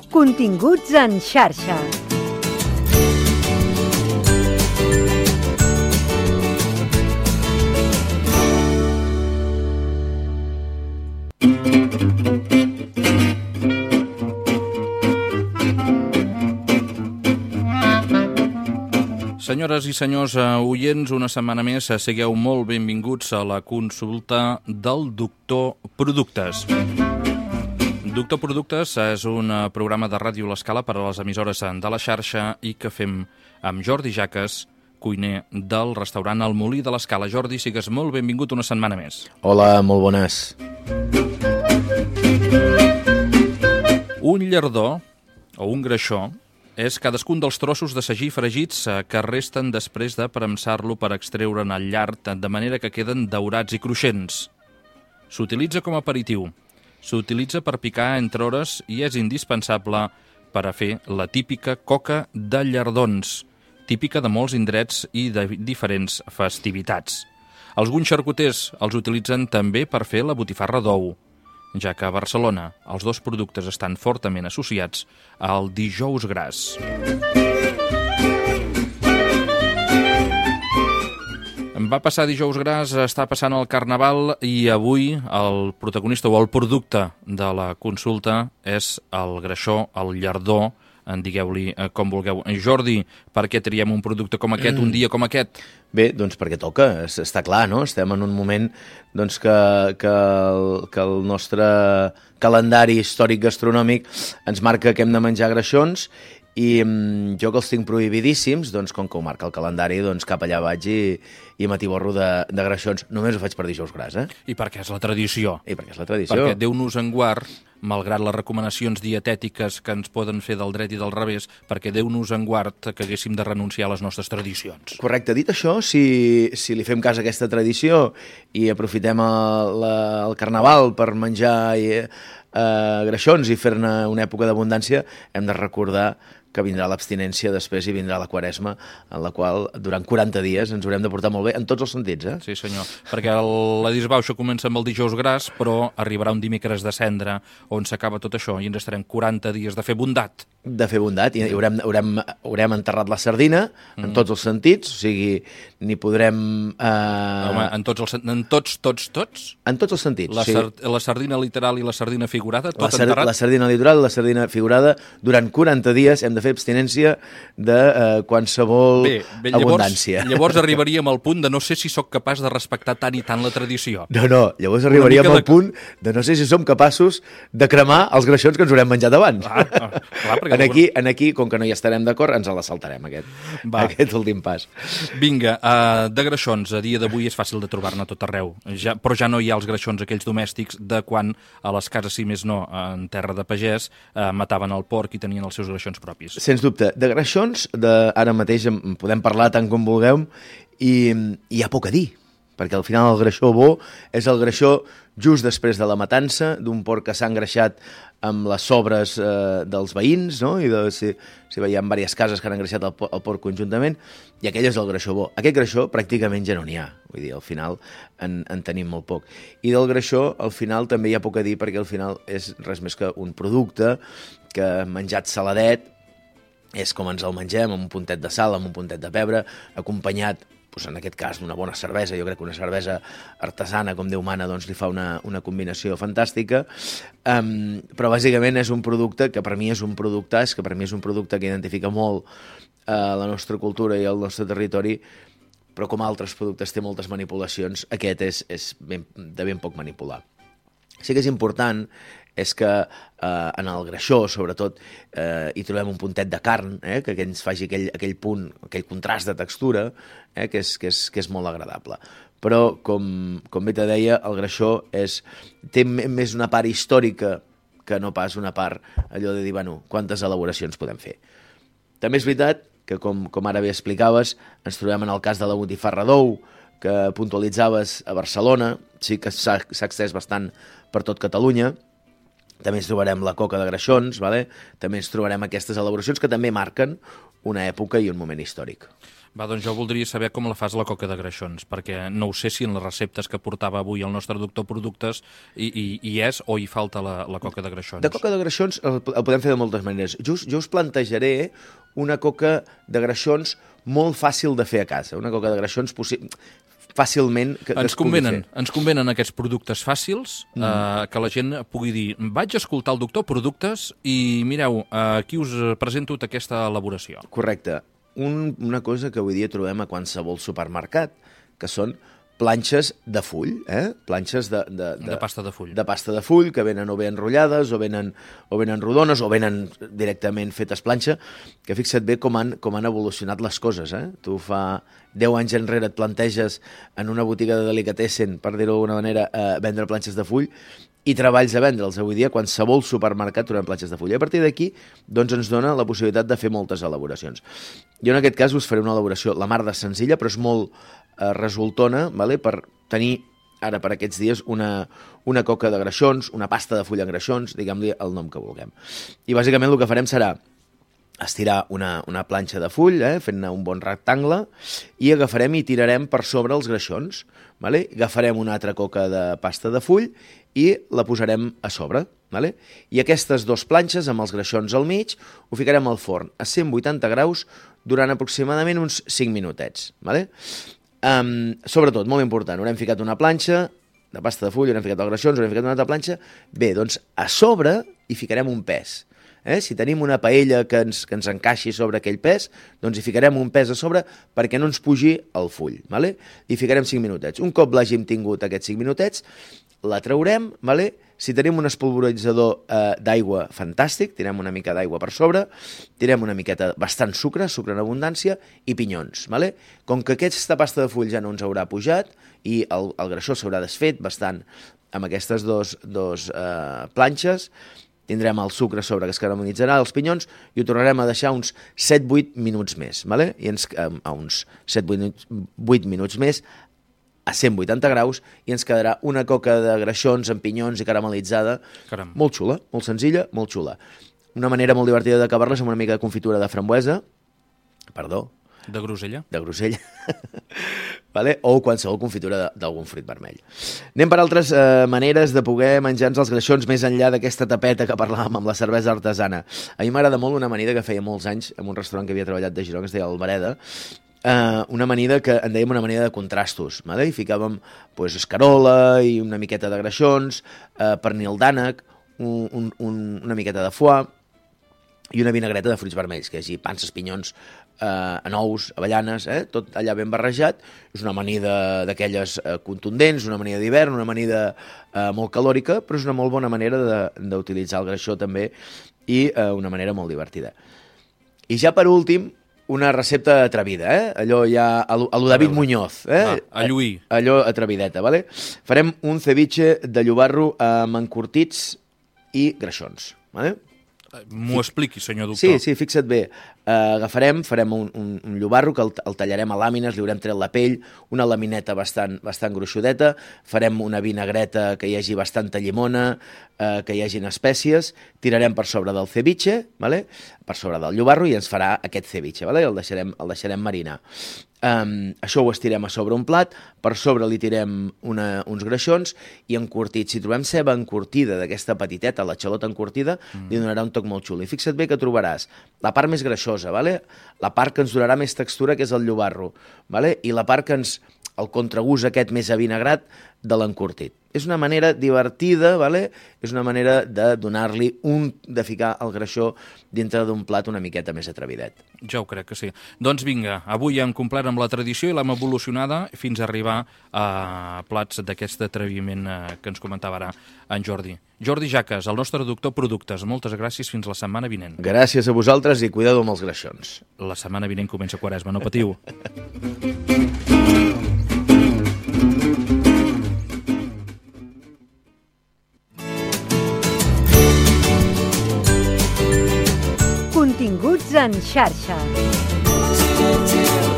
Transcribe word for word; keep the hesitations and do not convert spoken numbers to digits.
Continguts en xarxa. Senyores i senyors oients, una setmana més sigueu molt benvinguts a la consulta del Doctor Productes. Doctor Productes és un programa de ràdio a l'escala per a les emissores de la xarxa i que fem amb Jordi Jaques, cuiner del restaurant El Molí de l'Escala. Jordi, sigues molt benvingut una setmana més. Hola, molt bones. Un llardó, o un greixó, és cadascun dels trossos de sagí fregits que resten després de premsar-lo per extreure'n el llard, de manera que queden daurats i cruixents. S'utilitza com a aperitiu, s'utilitza per picar entre hores i és indispensable per a fer la típica coca de llardons, típica de molts indrets i de diferents festivitats. Alguns xarcuters els utilitzen també per fer la botifarra d'ou, ja que a Barcelona els dos productes estan fortament associats al dijous gras. Va passar dijous gras, està passant el Carnaval i avui el protagonista o el producte de la consulta és el greixó, el llardó, en digueu-li com vulgueu. Jordi, per què triem un producte com aquest, un dia com aquest? Bé, doncs perquè toca, està clar, no? Estem en un moment doncs, que, que, el, que el nostre calendari històric gastronòmic ens marca que hem de menjar greixons i mm, jo que els tinc prohibidíssims, doncs com que ho marca el calendari, doncs cap allà vaig i, i m'atiborro de, de greixons. Només ho faig per dijous gras, eh? I perquè és la tradició. I perquè és la tradició. Perquè Déu-nos en guard, malgrat les recomanacions dietètiques que ens poden fer del dret i del revés, perquè Déu-nos en guard que haguéssim de renunciar a les nostres tradicions. Correcte. Dit això, si, si li fem cas a aquesta tradició i aprofitem el, la, el Carnaval per menjar i, eh, greixons i fer-ne una època d'abundància, hem de recordar que vindrà l'abstinència després i vindrà la Quaresma, en la qual durant quaranta dies ens haurem de portar molt bé en tots els sentits, eh? Sí, senyor, perquè el, la disbauxa comença amb el dijous gras, però arribarà un dimecres de cendra on s'acaba tot això i ens estarem quaranta dies de fer bondat. De fer bondat, i haurem, haurem, haurem enterrat la sardina mm. en tots els sentits, o sigui, ni podrem... Eh... Home, en tots, els, en tots, tots, tots? En tots els sentits, la sí. Sar, la sardina literal i la sardina figurada, tot la sar enterrat? La sardina literal i la sardina figurada, durant quaranta dies hem de fer abstinència de eh, qualsevol bé, bé, llavors, abundància. Llavors arribaríem al punt de no sé si sóc capaç de respectar tant i tant la tradició. No, no, llavors arribaríem al de... punt de no sé si som capaços de cremar els greixons que ens haurem menjat abans. Ah, ah, clar, en, aquí, en aquí, com que no hi estarem d'acord, ens la saltarem, aquest, aquest últim pas. Vinga, uh, de greixons, a dia d'avui és fàcil de trobar-ne tot arreu, ja, però ja no hi ha els greixons aquells domèstics de quan a les cases, si més no, en terra de pagès, uh, mataven el porc i tenien els seus greixons propis. Sens dubte. De greixons, de, ara mateix en podem parlar tant com vulgueu, i hi ha poc a dir, perquè al final el greixó bo és el greixó just després de la matança d'un porc que s'ha engreixat amb les sobres eh, dels veïns, no? I de, si, si veiem diverses cases que han engreixat el, el porc conjuntament, i aquell és el greixó bo. Aquest greixó pràcticament ja no n'hi ha, vull dir, al final en, en tenim molt poc. I del greixó, al final, també hi ha poc a dir, perquè al final és res més que un producte que menjat saladet és com ens el mengem, amb un puntet de sal, amb un puntet de pebre, acompanyat, doncs en aquest cas, d'una bona cervesa. Jo crec que una cervesa artesana, com Déu mana, doncs li fa una, una combinació fantàstica. Um, però bàsicament és un producte que per mi és un productàs, que per mi és un producte que identifica molt uh, la nostra cultura i el nostre territori, però com altres productes té moltes manipulacions, aquest és, és ben, de ben poc manipular. Sí que és important és que eh, en el greixó, sobretot, eh, hi trobem un puntet de carn, eh, que ens faci aquell, aquell punt, aquell contrast de textura, eh, que, és, que, és, que és molt agradable. Però, com, com bé te deia, el greixó és, té més una part històrica que no pas una part allò de dir, bueno, quantes elaboracions podem fer. També és veritat que, com, com ara bé explicaves, ens trobem en el cas de la botifarra d'ou, que puntualitzaves a Barcelona, sí que s'ha extès bastant per tot Catalunya. També ens trobarem la coca de greixons, vale? També ens trobarem aquestes elaboracions que també marquen una època i un moment històric. Va, doncs jo voldria saber com la fas la coca de greixons, perquè no ho sé si en les receptes que portava avui el nostre doctor Productes hi, hi, hi és o hi falta la, la coca de greixons. De coca de greixons el, el podem fer de moltes maneres. Jo, jo us plantejaré una coca de greixons molt fàcil de fer a casa. Una coca de greixons possible fàcilment que, que ens, convenen, ens convenen aquests productes fàcils, mm. eh, que la gent pugui dir vaig escoltar el doctor Productes i mireu, eh, aquí us presento aquesta elaboració. Correcte. Un, una cosa que avui dia trobem a qualsevol supermercat, que són planxes de full, eh? planxes de, de, de, de pasta de full. De pasta de full, que venen o bé enrotllades, o venen, o venen rodones, o venen directament fetes planxa, que fixa't bé com han, com han evolucionat les coses. Eh? Tu fa deu anys enrere et planteges en una botiga de delicatessen, per dir-ho d'alguna manera, eh, vendre planxes de full, i treballs a vendre'ls. Avui dia, qualsevol supermercat trobem planxes de full. I a partir d'aquí, doncs ens dona la possibilitat de fer moltes elaboracions. Jo en aquest cas us faré una elaboració la mar de senzilla, però és molt eh, resultona, vale? Per tenir ara per aquests dies una, una coca de greixons, una pasta de full en greixons, diguem-li el nom que vulguem. I bàsicament el que farem serà estirar una, una planxa de full, eh, fent-ne un bon rectangle, i agafarem i tirarem per sobre els greixons. Vale? Agafarem una altra coca de pasta de full i la posarem a sobre. Vale? I aquestes dues planxes, amb els greixons al mig, ho ficarem al forn a cent vuitanta graus durant aproximadament uns cinc minutets. Vale? Um, sobretot, molt important, haurem ficat una planxa de pasta de full, haurem ficat els greixons, haurem ficat una altra planxa. Bé, doncs a sobre hi ficarem un pes. Eh? Si tenim una paella que ens, que ens encaixi sobre aquell pes, doncs hi ficarem un pes a sobre perquè no ens pugi el full. Vale? Hi ficarem cinc minutets. Un cop l'hàgim tingut aquests cinc minutets, la traurem, vale? Si tenim un espolvoritzador eh, d'aigua, fantàstic, tirem una mica d'aigua per sobre, tirem una miqueta, bastant sucre, sucre en abundància, i pinyons. Vale? Com que aquesta pasta de full ja no ens haurà pujat i el, el greixó s'haurà desfet bastant amb aquestes dos, dos eh, planxes, tindrem el sucre sobre que es caramelitzarà, els pinyons, i ho tornarem a deixar uns set vuit minuts més, vale? I ens, a uns set vuit minuts més, a cent vuitanta graus, i ens quedarà una coca de greixons amb pinyons i caramelitzada. Caram. Molt xula, molt senzilla, molt xula. Una manera molt divertida d'acabar-les amb una mica de confitura de frambuesa, perdó, de grosella. De grosella. Vale? O qualsevol confitura d'algun fruit vermell. Anem per altres eh, maneres de poder menjar-nos els greixons més enllà d'aquesta tapeta que parlàvem amb la cervesa artesana. A mi m'agrada molt una amanida que feia molts anys en un restaurant que havia treballat de Girona, que es deia Albareda, eh, una amanida que en dèiem una amanida de contrastos. Vale? I ficàvem pues, escarola i una miqueta de greixons, eh, pernil d'ànec, un, un, un, una miqueta de foie i una vinagreta de fruits vermells, que és panses, pinyons, eh, anous, avellanes, eh, tot allà ben barrejat. És una amanida d'aquelles eh, contundents, una amanida d'hivern, una amanida eh, molt calòrica, però és una molt bona manera d'utilitzar el greixó també i eh, una manera molt divertida. I ja per últim, una recepta atrevida, eh? Allò ja, a lo David Muñoz, eh? Va, a lluir. Allò atrevideta, vale? Farem un ceviche de llobarro amb encurtits i greixons, vale? M'ho expliqui, senyor doctor. Sí, sí, fixa't bé. Uh, agafarem, farem un, un, un llobarro que el, el tallarem a làmines, li haurem tret la pell, una lamineta bastant, bastant gruixudeta, farem una vinagreta que hi hagi bastanta llimona, uh, que hi hagin espècies, tirarem per sobre del ceviche, vale? Per sobre del llobarro, i ens farà aquest ceviche, vale? el, deixarem, el deixarem marinar. Um, això ho estirem a sobre un plat, per sobre li tirem una, uns greixons i encurtits. Si trobem ceba encurtida d'aquesta petiteta, la xalota encurtida, mm. li donarà un toc molt xulo. I fixa't bé que trobaràs la part més greixosa, vale? La part que ens donarà més textura, que és el llobarro, vale? I la part que ens, el contragust aquest més avinagrat, de l'encurtit. És una manera divertida, vale? És una manera de donar-li un, de ficar el greixó dintre d'un plat una miqueta més atrevidet. Ja ho crec que sí. Doncs vinga, avui hem complert amb la tradició i l'hem evolucionada fins a arribar a plats d'aquest atreviment que ens comentava ara en Jordi. Jordi Jaques, el nostre doctor Productes, moltes gràcies, fins la setmana vinent. Gràcies a vosaltres i cuidado amb els greixons. La setmana vinent comença Quaresma, no patiu. Continguts en xarxa.